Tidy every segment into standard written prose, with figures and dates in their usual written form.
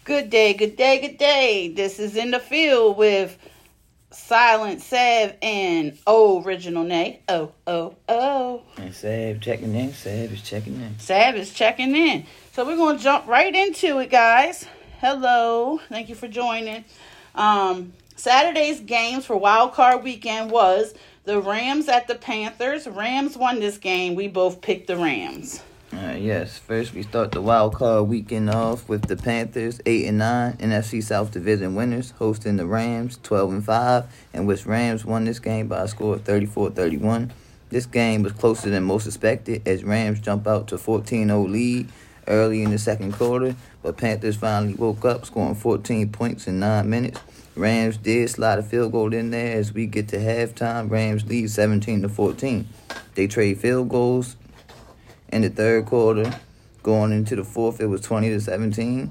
Good day, good day, good day. This is In the Field with Silent Sav and Original Nay. Oh. And Sav checking in. Sav is checking in. Sav is checking in. So we're going to jump right into it, guys. Hello. Thank you for joining. Saturday's games for Wild Card Weekend was the Rams at the Panthers. Rams won this game. We both picked the Rams. Yes. First, we start the Wild Card Weekend off with the Panthers, 8-9, NFC South Division winners, hosting the Rams, 12-5, in which Rams won this game by a score of 34-31. This game was closer than most expected as Rams jump out to 14-0 lead early in the second quarter, but Panthers finally woke up, scoring 14 points in 9 minutes. Rams did slide a field goal in there as we get to halftime. Rams lead 17-14. They trade field goals in the third quarter. Going into the fourth, it was 20-17.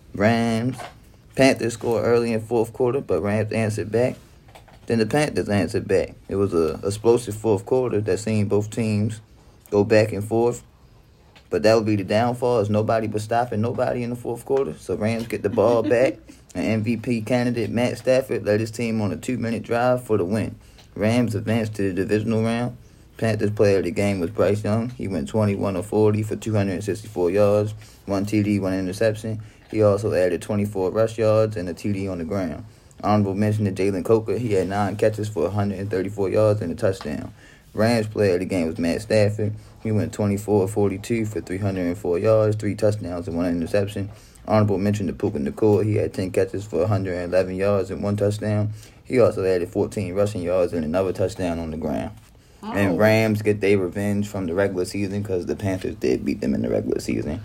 Panthers scored early in fourth quarter, but Rams answered back. Then the Panthers answered back. It was an explosive fourth quarter that seen both teams go back and forth. But that would be the downfall, as nobody was stopping nobody in the fourth quarter. So Rams get the ball back, and MVP candidate Matt Stafford led his team on a 2-minute drive for the win. Rams advanced to the divisional round. Panthers player of the game was Bryce Young. He went 21 of 40 for 264 yards, 1 TD, 1 interception. He also added 24 rush yards and a TD on the ground. Honorable mention to Jalen Coker. He had 9 catches for 134 yards and a touchdown. Rams player of the game was Matt Stafford. He went 24 of 42 for 304 yards, 3 touchdowns, and 1 interception. Honorable mention to Puka Nacua. He had 10 catches for 111 yards and 1 touchdown. He also added 14 rushing yards and another touchdown on the ground. Oh. And Rams get their revenge from the regular season because the Panthers did beat them in the regular season.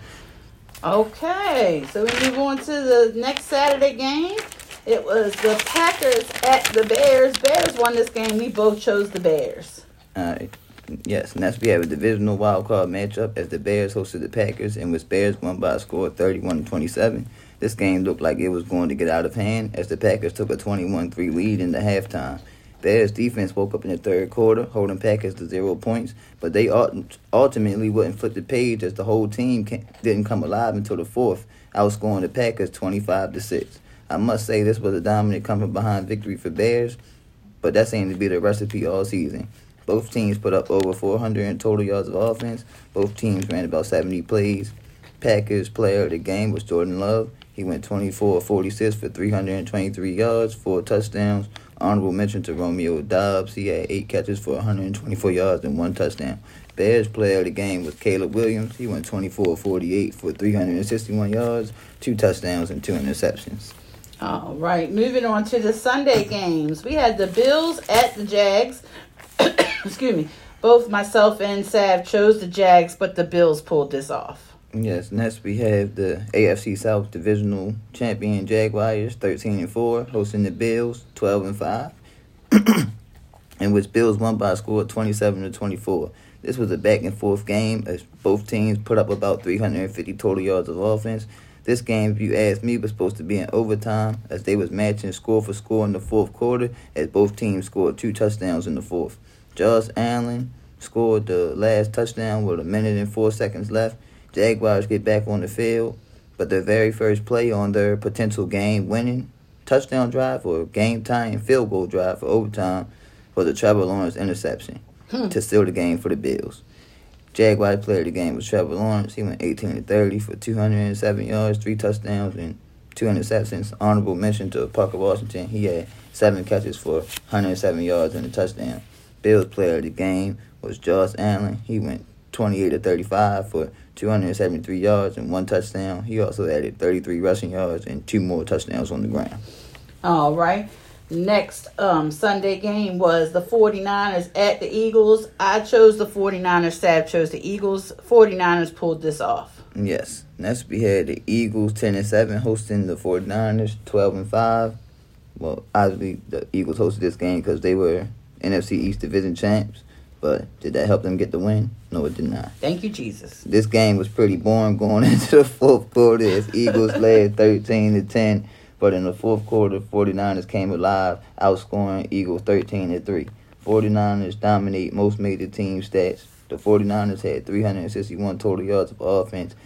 Okay, so we move on to the next Saturday game. It was the Packers at the Bears. Bears won this game. We both chose the Bears. Yes, next we have a divisional wild card matchup as the Bears hosted the Packers, in which Bears won by a score of 31-27. This game looked like it was going to get out of hand as the Packers took a 21-3 lead in the halftime. Bears defense woke up in the third quarter, holding Packers to 0 points, but they ultimately wouldn't flip the page as the whole team didn't come alive until the fourth, outscoring the Packers 25-6. I must say this was a dominant come-from-behind victory for Bears, but that seemed to be the recipe all season. Both teams put up over 400 in total yards of offense. Both teams ran about 70 plays. Packers player of the game was Jordan Love. He went 24 of 46 for 323 yards, 4 touchdowns. Honorable mention to Romeo Doubs. He had 8 catches for 124 yards and 1 touchdown. Bears player of the game was Caleb Williams. He went 24 of 48 for 361 yards, 2 touchdowns, and 2 interceptions. All right, moving on to the Sunday games. We had the Bills at the Jags. Excuse me. Both myself and Sav chose the Jags, but the Bills pulled this off. Yes, next we have the AFC South Divisional Champion Jaguars, 13-4, hosting the Bills, 12-5, in which Bills won by a score of 27-24. This was a back-and-forth game as both teams put up about 350 total yards of offense. This game, if you ask me, was supposed to be in overtime as they was matching score for score in the fourth quarter as both teams scored 2 touchdowns in the fourth. Josh Allen scored the last touchdown with 1 minute and 4 seconds left. Jaguars get back on the field, but their very first play on their potential game-winning touchdown drive or game-tying field goal drive for overtime was a Trevor Lawrence interception to seal the game for the Bills. Jaguars player of the game was Trevor Lawrence. He went 18-30 for 207 yards, 3 touchdowns, and 2 interceptions. Honorable mention to Parker Washington. He had 7 catches for 107 yards and a touchdown. Bills player of the game was Josh Allen. He went 28-35 for 273 yards and 1 touchdown. He also added 33 rushing yards and 2 more touchdowns on the ground. All right. Next Sunday game was the 49ers at the Eagles. I chose the 49ers. Sav chose the Eagles. 49ers pulled this off. Yes. Next we had the Eagles 10-7 hosting the 49ers 12-5. Well, obviously the Eagles hosted this game because they were NFC East Division champs. But did that help them get the win? No, it did not. Thank you, Jesus. This game was pretty boring going into the fourth quarter as Eagles led 13-10. But in the fourth quarter, 49ers came alive, outscoring Eagles 13-3. 49ers dominate most major team stats. The 49ers had 361 total yards of offense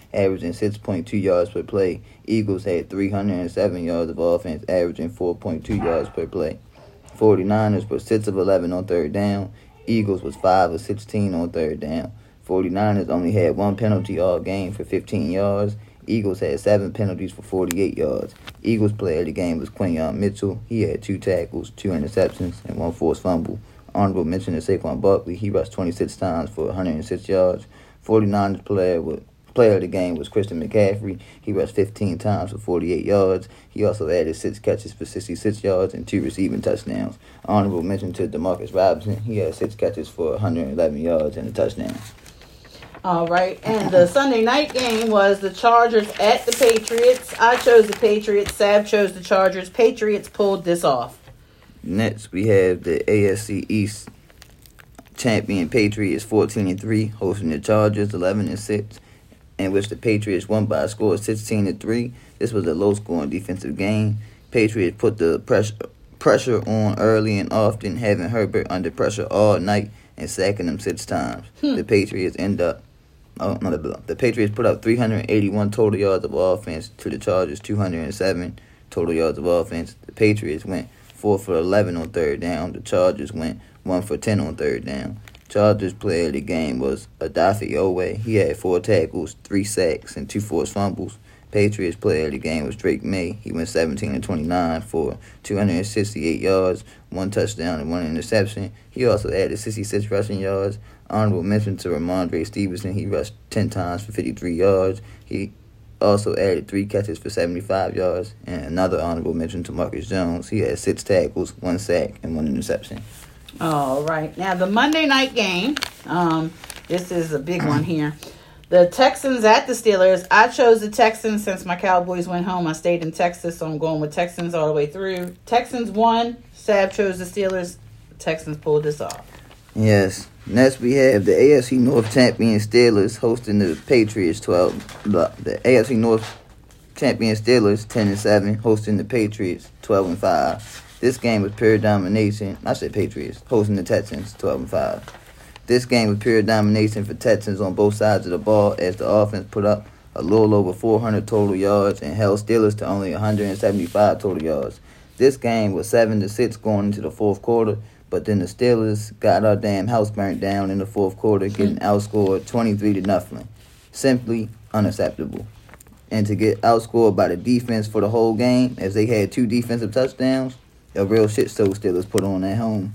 averaging 6.2 yards per play. Eagles had 307 yards of offense, averaging 4.2 yards per play. 49ers were 6 of 11 on third down. Eagles was 5 of 16 on third down. 49ers only had 1 penalty all game for 15 yards. Eagles had 7 penalties for 48 yards. Eagles player of the game was Quinyon Mitchell. He had 2 tackles, 2 interceptions, and 1 forced fumble. Honorable mention to Saquon Barkley. He rushed 26 times for 106 yards. 49ers player of the game was Christian McCaffrey. He rushed 15 times for 48 yards. He also added 6 catches for 66 yards and 2 receiving touchdowns. Honorable mention to DeMarcus Robinson. He had 6 catches for 111 yards and a touchdown. All right, and the Sunday night game was the Chargers at the Patriots. I chose the Patriots. Sav chose the Chargers. Patriots pulled this off. Next, we have the AFC East champion Patriots 14-3 hosting the Chargers 11-6, in which the Patriots won by a score of 16-3. This was a low-scoring defensive game. Patriots put the pressure on early and often, having Herbert under pressure all night and sacking him 6 times. The Patriots The Patriots put up 381 total yards of offense to the Chargers 207 total yards of offense. The Patriots went 4 for 11 on third down. The Chargers went 1 for 10 on third down. Chargers player of the game was Odafe Oweh. He had 4 tackles, 3 sacks, and 2 forced fumbles. Patriots player of the game was Drake May. He went 17-29 for 268 yards, 1 touchdown, and 1 interception. He also added 66 rushing yards. Honorable mention to Ramondre Stevenson. He rushed 10 times for 53 yards. He also added 3 catches for 75 yards. And another honorable mention to Marcus Jones. He had 6 tackles, 1 sack, and 1 interception. All right. Now, the Monday night game, this is a big one here. The Texans at the Steelers. I chose the Texans since my Cowboys went home. I stayed in Texas, so I'm going with Texans all the way through. Texans won. Sav chose the Steelers. The Texans pulled this off. Yes. Next, we have the AFC North champion Steelers hosting the Patriots 12. The AFC North champion Steelers 10-7 hosting the Patriots 12-5. This game was pure domination. I said Patriots hosting the Texans 12-5. This game was pure domination for Texans on both sides of the ball as the offense put up a little over 400 total yards and held Steelers to only 175 total yards. This game was 7-6 going into the fourth quarter, but then the Steelers got our damn house burnt down in the fourth quarter, getting outscored 23-0. Simply unacceptable. And to get outscored by the defense for the whole game, as they had 2 defensive touchdowns, a real shit show Steelers put on at home.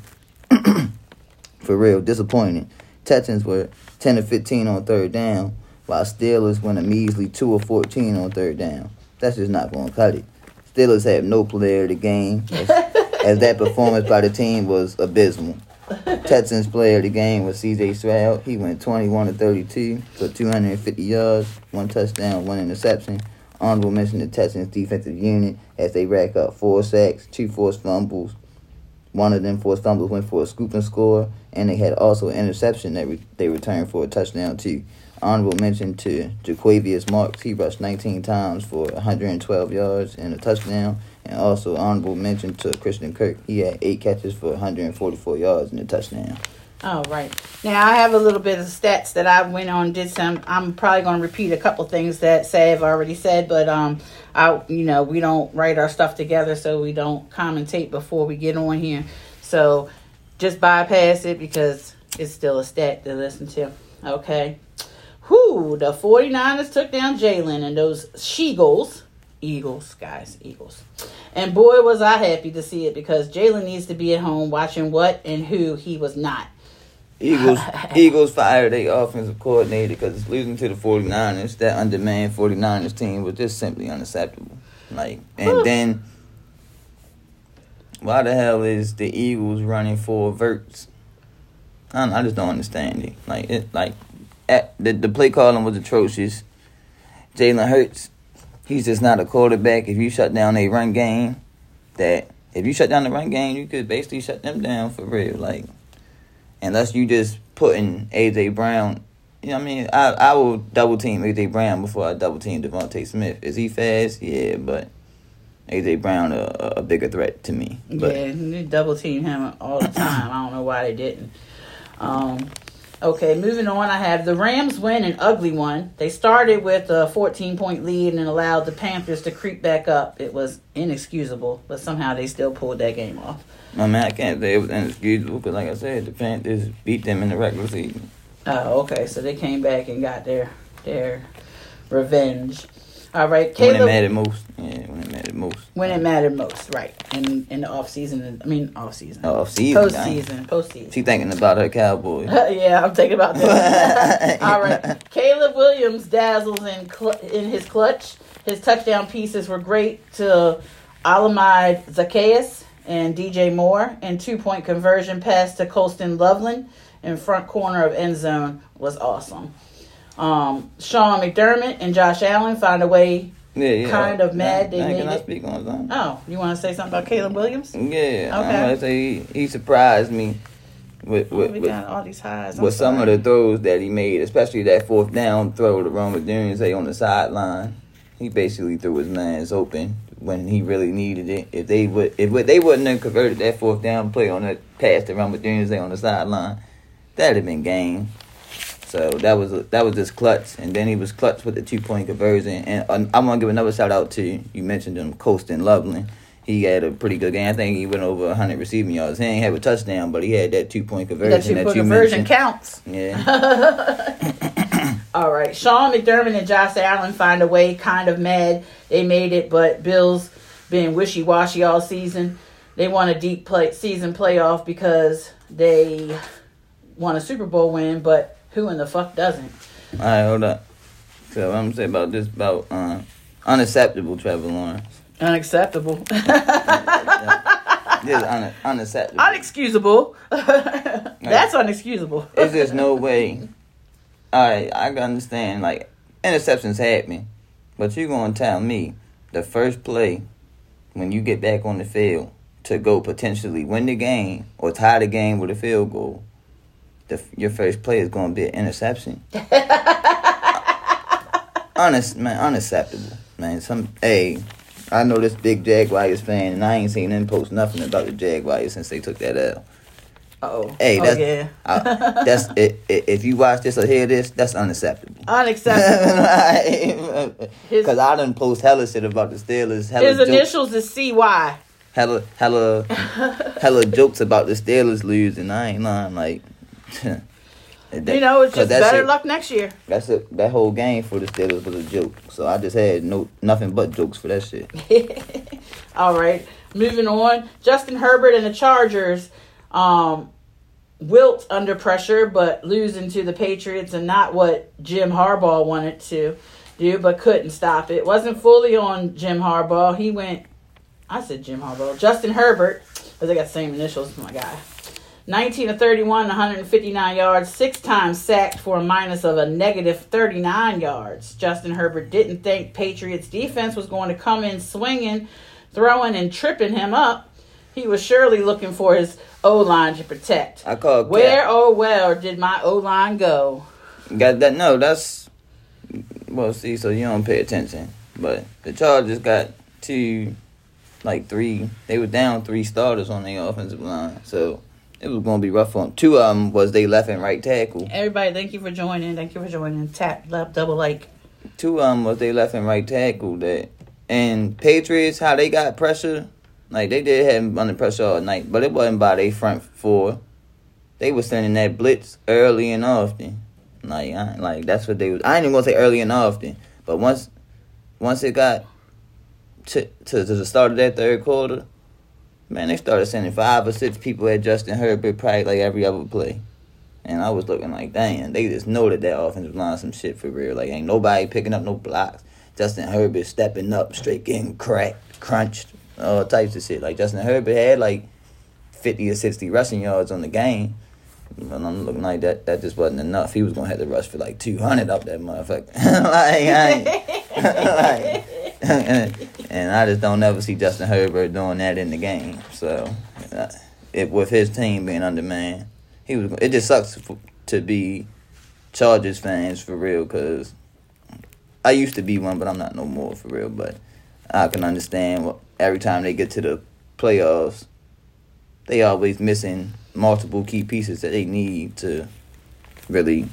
For real, disappointing. Texans were 10-15 on third down, while Steelers went a measly 2 of 14 on third down. That's just not going to cut it. Steelers had no player of the game, as that performance by the team was abysmal. Texans player of the game was C.J. Stroud. He went 21-32 for 250 yards, 1 touchdown, 1 interception. Honorable mention to Texans defensive unit as they rack up 4 sacks, 2 forced fumbles. One of them forced fumbles went for a scoop and score, and they had also an interception that they returned for a touchdown too. Honorable mention to Jaquavius Marks. He rushed 19 times for 112 yards and a touchdown. And also honorable mention to Christian Kirk. He had 8 catches for 144 yards and a touchdown. All right. Now, I have a little bit of stats that I went on and did some. I'm probably going to repeat a couple things that Sav already said, but we don't write our stuff together, so we don't commentate before we get on here. So just bypass it because it's still a stat to listen to. Okay. The 49ers took down Jalen and those Eagles. Eagles. And boy, was I happy to see it because Jalen needs to be at home watching what and who he was not. Eagles fired their offensive coordinator because it's losing to the 49ers. That undermanned 49ers team was just simply unacceptable. Then why the hell is the Eagles running for Verts? I just don't understand it. The play calling was atrocious. Jalen Hurts, he's just not a quarterback. If you shut down a run game, you could basically shut them down for real. Unless you just putting A.J. Brown, I will double team A.J. Brown before I double team Devontae Smith. Is he fast? Yeah, but A.J. Brown a bigger threat to me. But yeah, they double team him all the time. I don't know why they didn't. Okay, moving on, I have the Rams win an ugly one. They started with a 14-point lead and allowed the Panthers to creep back up. It was inexcusable, but somehow they still pulled that game off. I mean, I can't say it was inexcusable because, like I said, the Panthers beat them in the regular season. Oh, okay, so they came back and got their revenge. All right, Caleb. Caleb. When it mattered most. Yeah, when it mattered most. When it mattered most, right. In the off-season. Off-season. Postseason. Postseason. She thinking about her Cowboys. Yeah, I'm thinking about that. All right. Caleb Williams dazzles in his clutch. His touchdown pieces were great to Alamide Zacchaeus and DJ Moore. And 2-point conversion pass to Colston Loveland in front corner of end zone was awesome. Sean McDermott and Josh Allen find a way kind of mad they made can it. I speak on something? Oh, you want to say something about Caleb Williams? Yeah. Okay. I'm going to say he surprised me with got all these highs. with some of the throws that he made, especially that fourth down throw to Roma Dunze on the sideline. He basically threw his mans open when he really needed it. If they wouldn't have converted that fourth down play on that pass to Roma Dunze on the sideline, that'd have been game. So that was just clutch, and then he was clutch with the 2-point conversion. And I'm gonna give another shout out to you mentioned him, Colston Loveland. He had a pretty good game. I think he went over 100 receiving yards. He ain't have a touchdown, but he had that 2-point conversion. That 2-point conversion counts. Yeah. All right, Sean McDermott and Josh Allen find a way. Kind of mad they made it, but Bills being wishy-washy all season. They won a deep season playoff because they won a Super Bowl win, but who in the fuck doesn't? All right, hold up. So I'm gonna say about unacceptable Trevor Lawrence. Unacceptable. Just unacceptable. Unexcusable. That's unexcusable. It's just no way. All right, I can understand, like, interceptions happen, but you're gonna tell me the first play when you get back on the field to go potentially win the game or tie the game with a field goal, your first play is going to be an interception. Unacceptable, man. I know this big Jaguars fan, and I ain't seen them post nothing about the Jaguars since they took that L. Uh-oh. Hey, that's it. If you watch this or hear this, that's unacceptable. Unacceptable. Because I done post hella shit about the Steelers. His initials is CY. Hella jokes about the Steelers losing. I ain't lying, like. It's just better luck next year. That's it. That whole game for the Steelers was a joke. So I just had nothing but jokes for that shit. All right, moving on. Justin Herbert and the Chargers wilt under pressure, but losing to the Patriots and not what Jim Harbaugh wanted to do, but couldn't stop it. Wasn't fully on Jim Harbaugh. Justin Herbert, because they got the same initials, my guy. 19 of 31, 159 yards, 6 times sacked for a minus of a negative 39 yards. Justin Herbert didn't think Patriots defense was going to come in swinging, throwing, and tripping him up. He was surely looking for his O-line to protect. I call where, oh, where did my O-line go? Got that? No, that's... Well, see, so you don't pay attention. But the Chargers got three... They were down 3 starters on their offensive line, so... It was going to be rough on 2 of them. Was they left and right tackle? Everybody, thank you for joining. Tap, left, double like. 2 of them was they left and right tackle. And Patriots, how they got pressure, like they did have them under pressure all night, but it wasn't by their front 4. They were sending that blitz early and often. Like that's what they was. I ain't even gonna say early and often, but once it got to the start of that third quarter. Man, they started sending 5 or 6 people at Justin Herbert probably like every other play. And I was looking like, damn, they just know that offensive line some shit for real. Like, ain't nobody picking up no blocks. Justin Herbert stepping up, straight getting cracked, crunched, all types of shit. Like, Justin Herbert had like 50 or 60 rushing yards on the game. And I'm looking like that just wasn't enough. He was going to have to rush for like 200 up that motherfucker. And I just don't ever see Justin Herbert doing that in the game. So, with his team being undermanned, it just sucks to be Chargers fans for real, because I used to be one, but I'm not no more for real. But I can understand every time they get to the playoffs, they always missing multiple key pieces that they need to really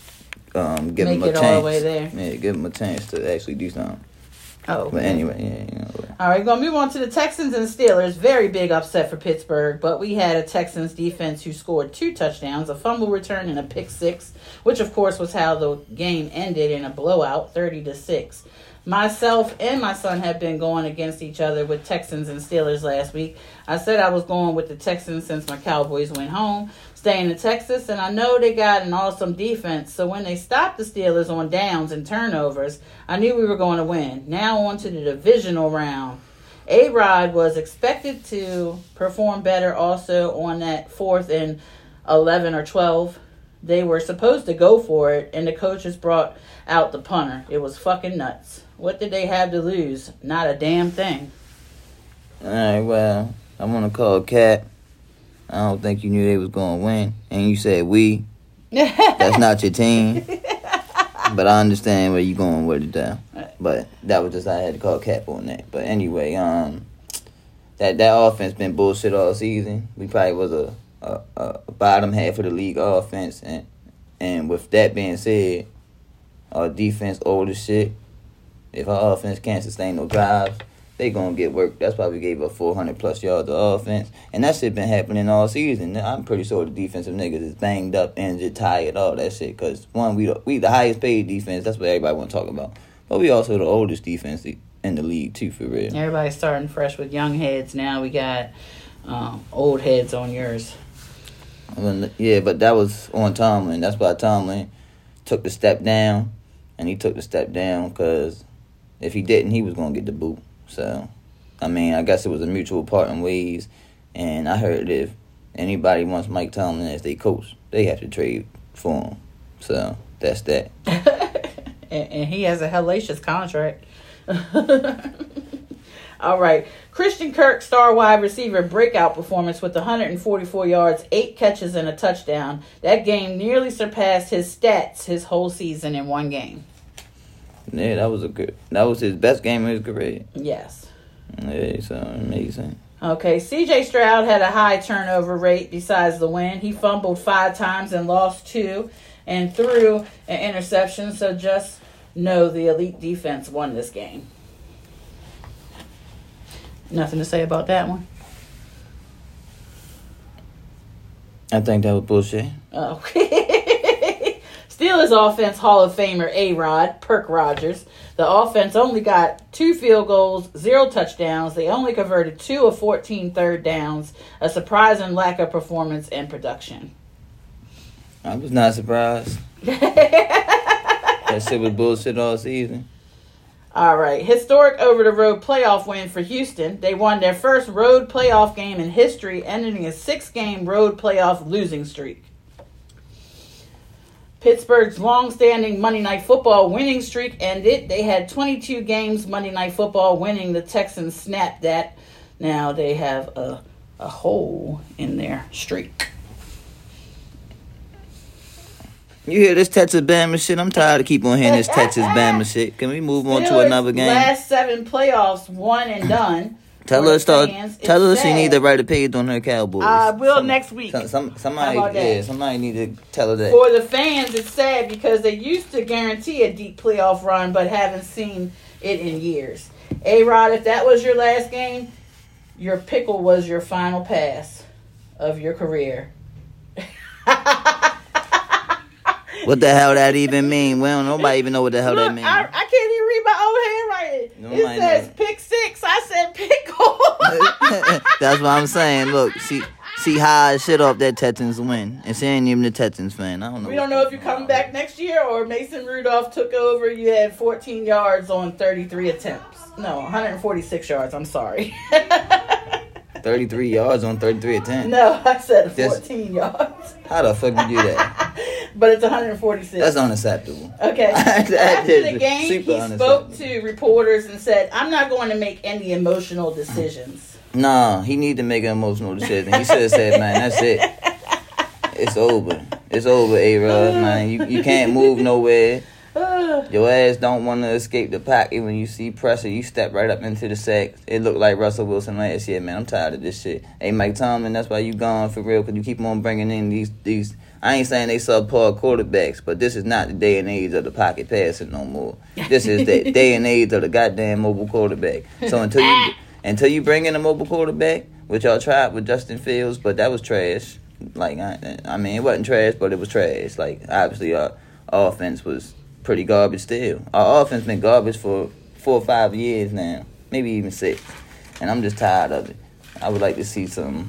give Make him a it chance. all the way there. Yeah, give him a chance to actually do something. Oh, But anyway, yeah, All right, we're going to move on to the Texans and Steelers. Very big upset for Pittsburgh, but we had a Texans defense who scored 2 touchdowns, a fumble return, and a pick six, which, of course, was how the game ended in a blowout, 30-6. Myself and my son have been going against each other with Texans and Steelers last week. I said I was going with the Texans since my Cowboys went home, staying in Texas, and I know they got an awesome defense. So when they stopped the Steelers on downs and turnovers, I knew we were going to win. Now on to the divisional round. A-Rod was expected to perform better also on that 4th and 11 or 12. They were supposed to go for it, and the coaches brought out the punter. It was fucking nuts. What did they have to lose? Not a damn thing. All right, well, I want to call Cap. I don't think you knew they was going to win. And you said we. That's not your team. But I understand where you going with it, though. But that was just, I had to call Cap on that. But anyway, that offense been bullshit all season. We probably was a bottom half of the league offense. And with that being said, our defense old as shit. If our offense can't sustain no drives, they gonna get worked. That's why we gave up 400+ yards of offense. And that shit been happening all season. I'm pretty sure the defensive niggas is banged up, injured, tired, all that shit. Because, one, we the highest paid defense. That's what everybody want to talk about. But we also the oldest defense in the league, too, for real. Everybody's starting fresh with young heads. Now we got old heads on yours. Yeah, but that was on Tomlin. That's why Tomlin took the step down. And he took the step down because if he didn't, he was going to get the boot. So, I mean, I guess it was a mutual parting ways. And I heard if anybody wants Mike Tomlin as their coach, they have to trade for him. So, that's that. and he has a hellacious contract. All right. Christian Kirk, star wide receiver, breakout performance with 144 yards, 8 catches, and a touchdown. That game nearly surpassed his stats his whole season in one game. Yeah, that was his best game of his career. Yes. Yeah, so amazing. Okay, C.J. Stroud had a high turnover rate besides the win. He fumbled 5 times and lost 2 and threw an interception. So just know the elite defense won this game. Nothing to say about that one? I think that was bullshit. Okay. Steelers offense Hall of Famer A-Rod, Perk Rogers. The offense only got 2 field goals, 0 touchdowns. They only converted 2 of 14 third downs. A surprising lack of performance and production. I was not surprised. That shit was bullshit all season. All right. Historic over-the-road playoff win for Houston. They won their first road playoff game in history, ending a 6-game road playoff losing streak. Pittsburgh's long-standing Monday Night Football winning streak ended. They had 22 games Monday Night Football winning. The Texans snapped that. Now they have a hole in their streak. You hear this Texas Bama shit? I'm tired of keep on hearing this Texas Bama shit. Can we move on to another game? Last 7 playoffs, one and done. Tell her she need to write a page on her Cowboys. I will next week. Somebody need to tell her that. For the fans, it's sad because they used to guarantee a deep playoff run, but haven't seen it in years. A-Rod, if that was your last game, your pickle was your final pass of your career. What the hell that even mean? Well, nobody even know what the hell that mean. I can't even read my own handwriting. It says pick 6. I said pickle. That's what I'm saying. Look, see how I shit off that Texans win. And she ain't even a Texans fan. I don't know. We don't know if you're coming back next year or Mason Rudolph took over. You had 14 yards on 33 attempts. No, 146 yards. I'm sorry. 33 yards on 33 attempts. No, I said 14 yards. How the fuck you do that? But it's 146. That's unacceptable. Okay. After the game, he spoke to reporters and said, I'm not going to make any emotional decisions. Nah, he need to make an emotional decision. He should have said, man, that's it. It's over. It's over, A-Rod, man. You can't move nowhere. Your ass don't want to escape the pocket when you see pressure. You step right up into the sack. It looked like Russell Wilson last year, man. I'm tired of this shit. Hey, Mike Tomlin, that's why you gone for real, because you keep on bringing in these. I ain't saying they subpar quarterbacks, but this is not the day and age of the pocket passing no more. This is the day and age of the goddamn mobile quarterback. So until you bring in a mobile quarterback, which y'all tried with Justin Fields, but that was trash. Like, I mean, it wasn't trash, but it was trash. Like, obviously, our offense was pretty garbage still. Our offense been garbage for 4 or 5 years now, maybe even 6, and I'm just tired of it. I would like to see some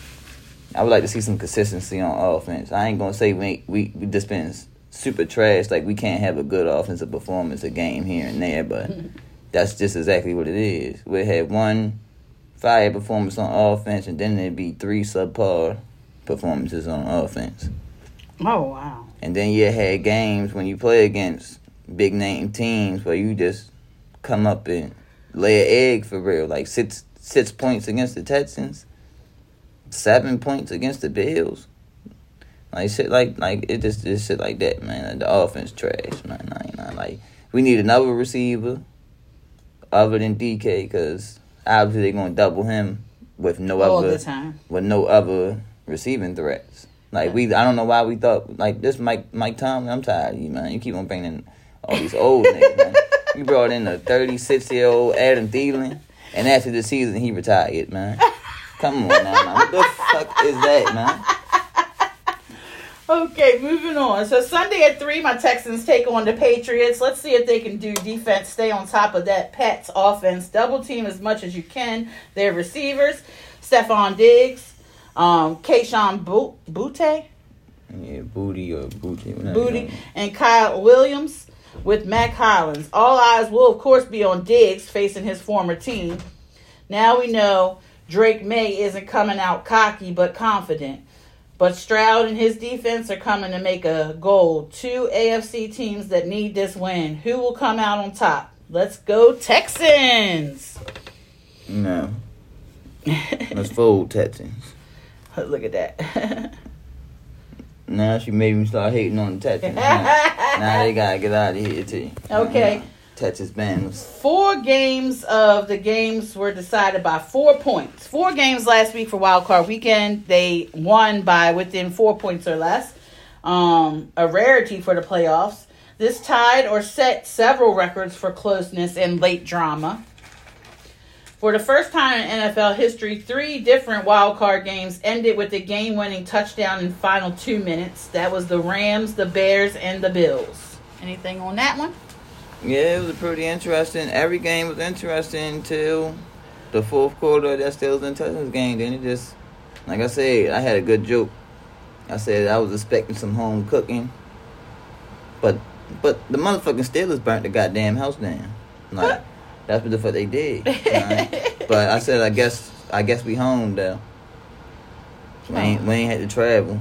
consistency on offense. I ain't gonna say we just been super trash. Like, we can't have a good offensive performance a game here and there, but that's just exactly what it is. We had one fire performance on offense, and then there'd be 3 subpar performances on offense. Oh, wow. And then you had games when you play against big name teams where you just come up and lay an egg for real. Like 6 points against the Texans, 7 points against the Bills. Like shit, like it just shit like that, man. Like, the offense trash, man. Like, we need another receiver other than DK, because obviously they're gonna double him with no other receiving threats. Like, I don't know why we thought, like, this Mike Tomlin, I'm tired of you, man. You keep on bringing all these old niggas, man. You brought in a 36-year-old Adam Thielen, and after the season, he retired, man. Come on now, man. What the fuck is that, man? Okay, moving on. So Sunday at 3, my Texans take on the Patriots. Let's see if they can do defense, stay on top of that Pats offense. Double team as much as you can their receivers. Stephon Diggs. Keyshawn Boutte? Yeah, Booty or Booty. Booty. And Kyle Williams with Mac Hollins. All eyes will, of course, be on Diggs facing his former team. Now we know Drake May isn't coming out cocky but confident. But Stroud and his defense are coming to make a goal. 2 AFC teams that need this win. Who will come out on top? Let's go Texans! No. Let's fold Texans. Look at that. Now she made me start hating on the Texans. Now they gotta get out of here too. Okay. Texas Bengals. 4 games of the games were decided by 4 points. 4 games last week for Wild Card Weekend. They won by within 4 points or less. A rarity for the playoffs. This tied or set several records for closeness and late drama. For the first time in NFL history, 3 different wild card games ended with a game-winning touchdown in the final 2 minutes. That was the Rams, the Bears, and the Bills. Anything on that one? Yeah, it was pretty interesting. Every game was interesting until the 4th quarter of that Steelers and Texans game. Then it just, like I said, I had a good joke. I said I was expecting some home cooking, but the motherfucking Steelers burnt the goddamn house down. Like, that's what the fuck they did. Right? But I said, I guess we home though. We ain't had to travel.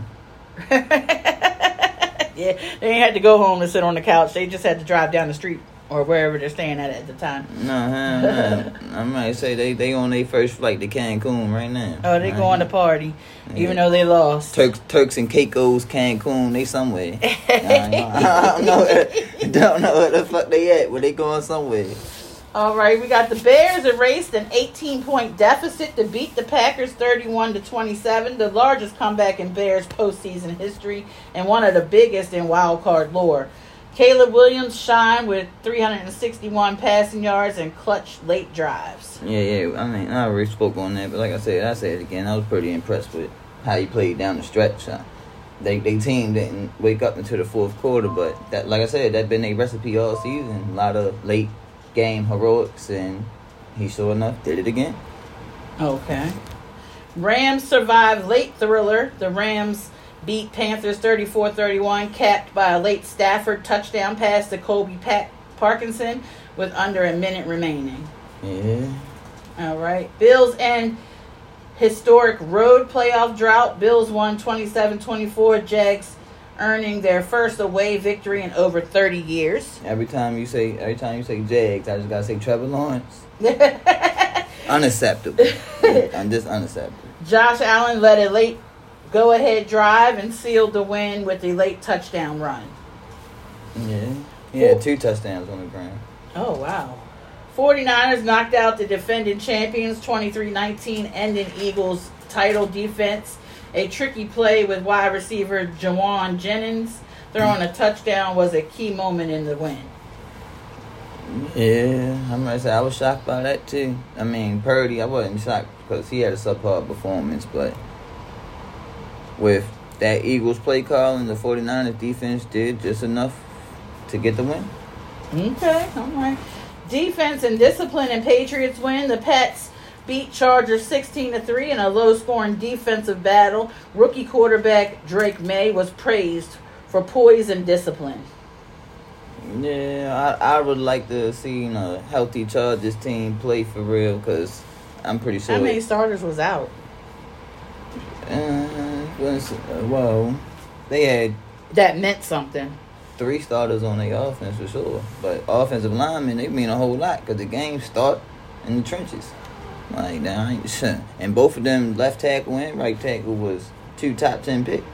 Yeah, they ain't had to go home and sit on the couch. They just had to drive down the street or wherever they're staying at the time. No. I might say they on their first flight to Cancun right now. Oh, they going to party, even though they lost. Turks and Caicos, Cancun, they somewhere. I don't know where the fuck they at, but they going somewhere. All right, we got the Bears erased an 18-point deficit to beat the Packers 31-27, the largest comeback in Bears postseason history and one of the biggest in wild card lore. Caleb Williams shined with 361 passing yards and clutch late drives. Yeah. I mean, I already spoke on that, but like I said it again. I was pretty impressed with how he played down the stretch. They team didn't wake up until the 4th quarter, but that, like I said, that's been their recipe all season. A lot of late game heroics, and he sure enough did it again. Okay. Rams survived late thriller. The Rams beat Panthers 34-31, capped by a late Stafford touchdown pass to Colby Parkinson with under a minute remaining. Yeah. All right. Bills end historic road playoff drought. Bills won 27-24. Jags earning their first away victory in over 30 years. Every time you say Jags, I just gotta say Trevor Lawrence. Unacceptable. I'm just unacceptable. Josh Allen led a late go-ahead drive and sealed the win with a late touchdown run. Yeah. He had 2 touchdowns on the ground. Oh, wow. 49ers knocked out the defending champions 23-19, ending Eagles' title defense. A tricky play with wide receiver Jawan Jennings throwing a touchdown was a key moment in the win. Yeah, I must say I was shocked by that too. I mean, Purdy, I wasn't shocked because he had a subpar performance, but with that Eagles play call and the 49ers defense did just enough to get the win. Okay, all right. Defense and discipline and Patriots win. The Pats beat Chargers 16-3 in a low-scoring defensive battle. Rookie quarterback Drake May was praised for poise and discipline. Yeah, I would like to see a healthy Chargers team play for real because I'm pretty sure. How many starters was out? Well, they had That meant something. 3 starters on their offense for sure. But offensive linemen, they mean a whole lot because the game start in the trenches. Like, now, and both of them, left tackle and right tackle, was 2 top 10 picks.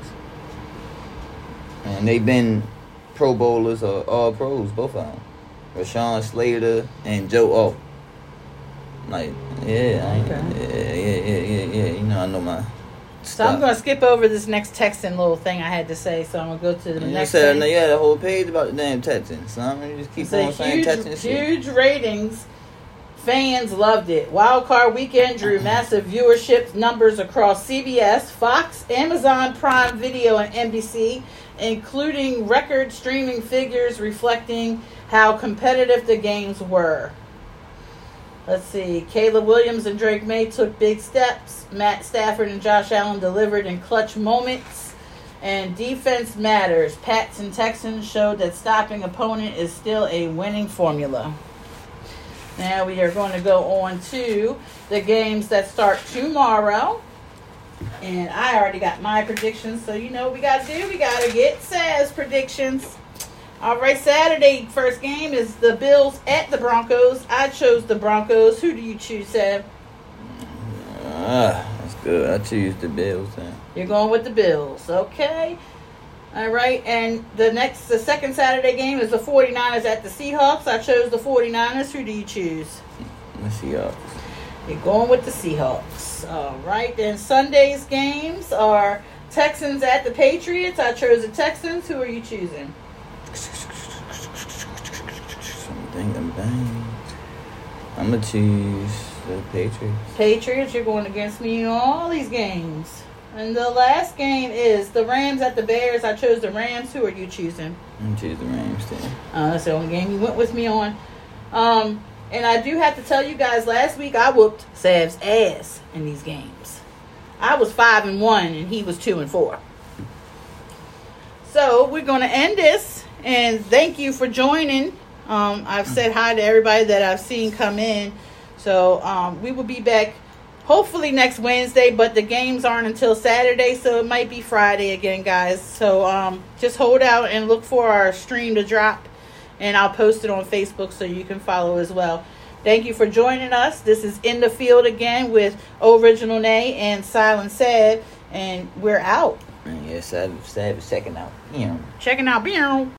And they've been Pro Bowlers or All Pros, both of them. Rashawn Slater and Joe O. Like, yeah, yeah. You know, I know my So I'm going to skip over this next Texan little thing I had to say. So I'm going to go to the next thing. thing. You had a whole page about the damn Texans. So I'm going to just keep on saying Texans shit. Huge ratings. Fans loved it. Wild Card Weekend drew massive viewership numbers across CBS, Fox, Amazon Prime Video, and NBC, including record streaming figures reflecting how competitive the games were. Let's see. Caleb Williams and Drake May took big steps. Matt Stafford and Josh Allen delivered in clutch moments. And defense matters. Pats and Texans showed that stopping opponent is still a winning formula. Now we are going to go on to the games that start tomorrow. And I already got my predictions. So you know what we got to do? We got to get Sav's predictions. All right, Saturday, first game is the Bills at the Broncos. I chose the Broncos. Who do you choose, Sav? That's good. I choose the Bills then. You're going with the Bills. Okay. All right, and the second Saturday game is the 49ers at the Seahawks. I chose the 49ers. Who do you choose? The Seahawks. You're going with the Seahawks. All right, then Sunday's games are Texans at the Patriots. I chose the Texans. Who are you choosing? I'm going to choose the Patriots. Patriots, you're going against me in all these games. And the last game is the Rams at the Bears. I chose the Rams. Who are you choosing? I'm choosing the Rams, too. That's the only game you went with me on. And I do have to tell you guys, last week I whooped Sav's ass in these games. I was 5-1 and he was 2-4. So we're going to end this. And thank you for joining. I've said hi to everybody that I've seen come in. So we will be back hopefully next Wednesday, but the games aren't until Saturday, so it might be Friday again, guys. So just hold out and look for our stream to drop, and I'll post it on Facebook so you can follow as well. Thank you for joining us. This is In the Field again with Original Nay and Silent Sad, and we're out. Yes, Sad is checking out. Checking out.